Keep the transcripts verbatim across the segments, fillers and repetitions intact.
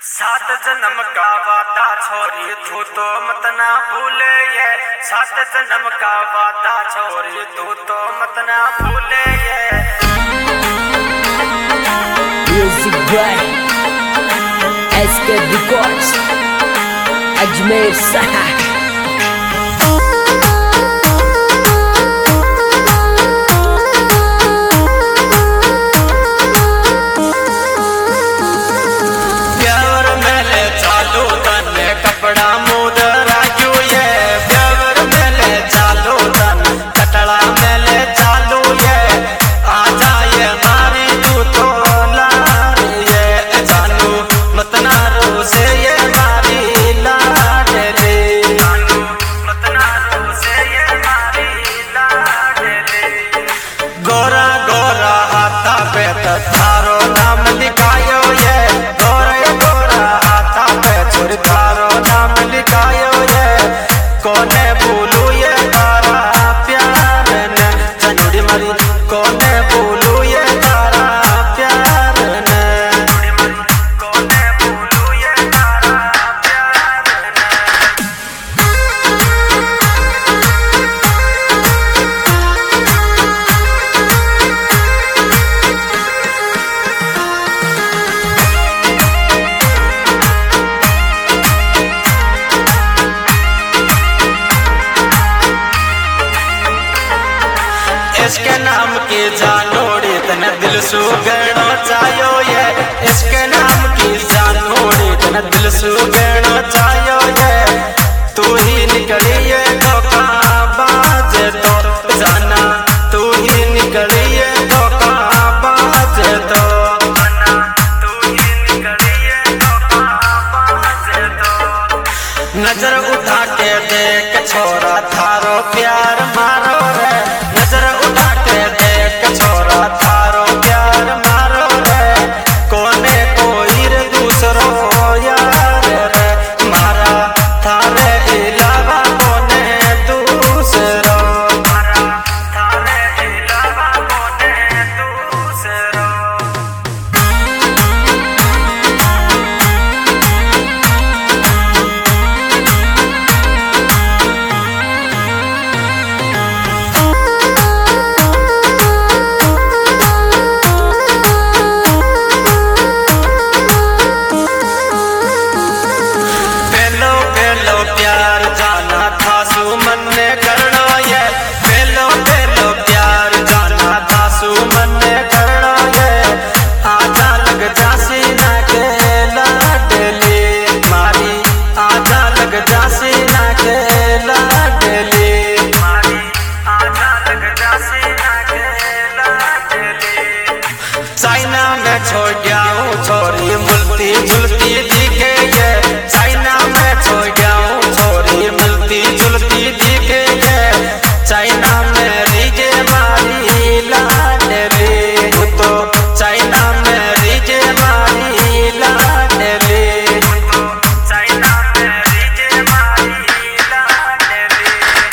सात जन्म का वादा छोरी तू तो मत ना भूले ये। सात जन्म का वादा छोरी तू तो मत ना भूले ये। Music by SK records Ajmer शहर। थारो नाम लिखायो ये गोरे गोरा हाथा पे छुर थारो नाम लिखायो ये। कोने भूलू ये तारा प्यार ने चंडी मरी कोने भूलू ये तारा प्यार ने कोने भूलू ये तारा प्यार ने। इसके नाम की जानोड़ी तने दिल सु गणो चायो ये। इसके नाम की जानोड़ी तने दिल सु गणो चायो ये। तू ही निकली ये धोखा बाजे तो जाना तू ही निकली ये धोखा बाजे तो जाना तू ही निकली ये धोखा बाजे तो। नजर उठा के देख छोरा थारो प्यार मारो रे। नजर उठा के देख छोरा थारो प्यार मारो रे। कोने कोई रे दूसरो यार रे मारा थारे इलावा कोने दूसरो मारा थारे इलावा कोने दूसरो। चाइना में छोड़ गया हूँ छोरी मिलती जुलती दिखे ये। चाइना में छोड़ गया हूँ छोरी मिलती जुलती दिखे ये। चाइना में रीजे मारी लाडली तो चाइना में रीजे मारी लाडली तो चाइना में रीजे मारी लाडली।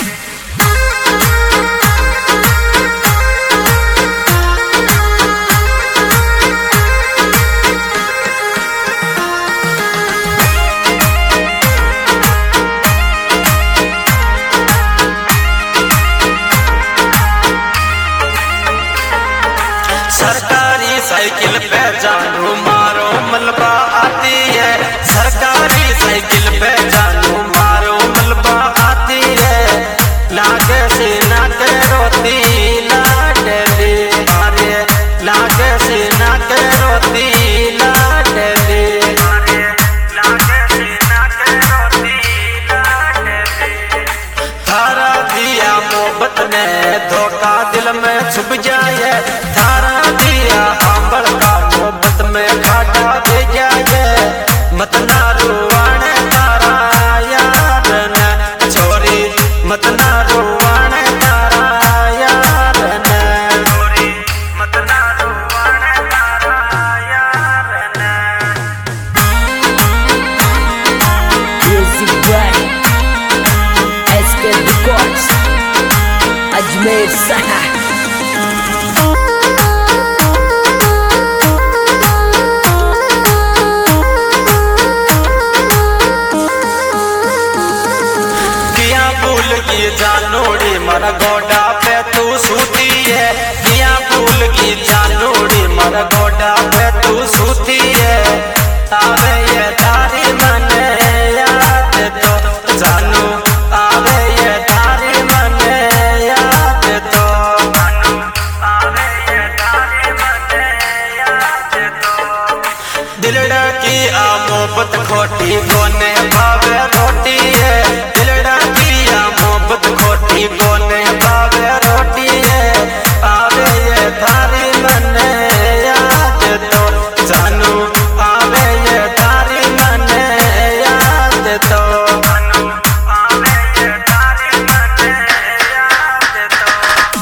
सरकारी साइकिल पे जानू मारो मलबा आती है। सरकारी साइकिल पे जानू मारो मलबा आती है। लागे सीना के रोती लाडली मारे लागे सीना के रोती लाडली मारे लागे सीना के रोती लाडली। थारा दिया मोहब्बत ने धोखा दिल में छुप जाए। थारा दिया आंबल का मोहब्बत में काटा दे जाए। मत ना रुवाने तारा यार ने छोरी मत ना रुवाने तारा यार ने छोरी मत ना रुवाने तारा यार ने। Music by SK records Ajmer शहर। गोडा पे तू सूती है मियाँ फूल की जानूड़ी मर गोडा पे तू सूती है आवे ये तारी मने याद तो जानू आवे ये तारी मने याद तो आवे ये तारी मने याद तो दिलड़ा की आ मोहब्बत खोटी कोने भावे रोटी है दिलड़ा की आ मोहब्बत खोटी कोने भावे रोटी है आवे ये थारी मने याद तो जानू आवे ये थारी मने याद तो आवे ये थारी मने याद तो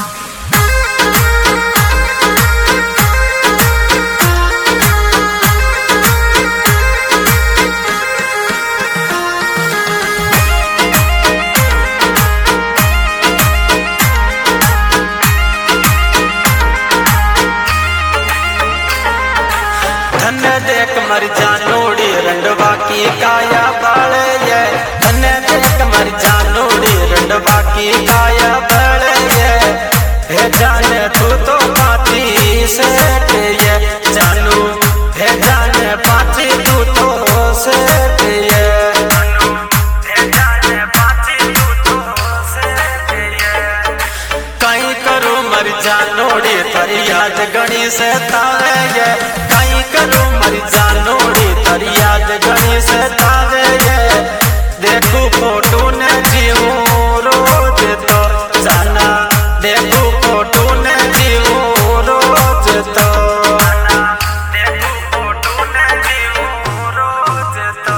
धन्य देख मर जानूड़ी रंडवा की काया बाले ये धन्य देख मर जानूड़ी रंडवा की काया बाले ये हे जाने तू तो पाती सेठ ये जानू हे जाने पाती तू तो सेठ ये हे जाने पाती तू तो सेठ ये कहीं करो मर जानूड़ी तेरी याद गणी से तावे ये कहीं करो मर जानूड़ी तेरी याद गणी से तावे ये देखू फोटो ने जीवू रोज तो जाना देखू फोटो ने जीवू रोज तो देखू फोटो ने जीवू रोज तो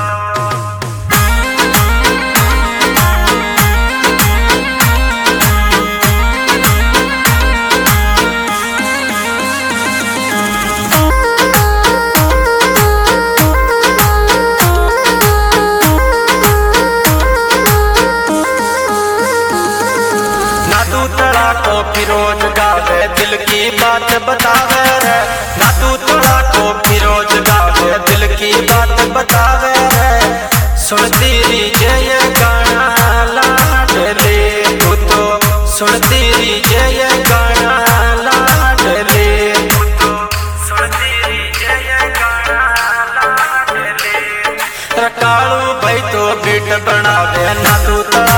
को फिरोज गावे दिल की बात बतावे रे ना तू तोड़ा को फिरोज गावे दिल की बात बतावे रे सुन तेरी जय गाना लाडले तू तो सुन तेरी जय गाना लाडले तू तो सुन तेरी जय गाना लाडले कालू भाई तो बीट बनावे ना तू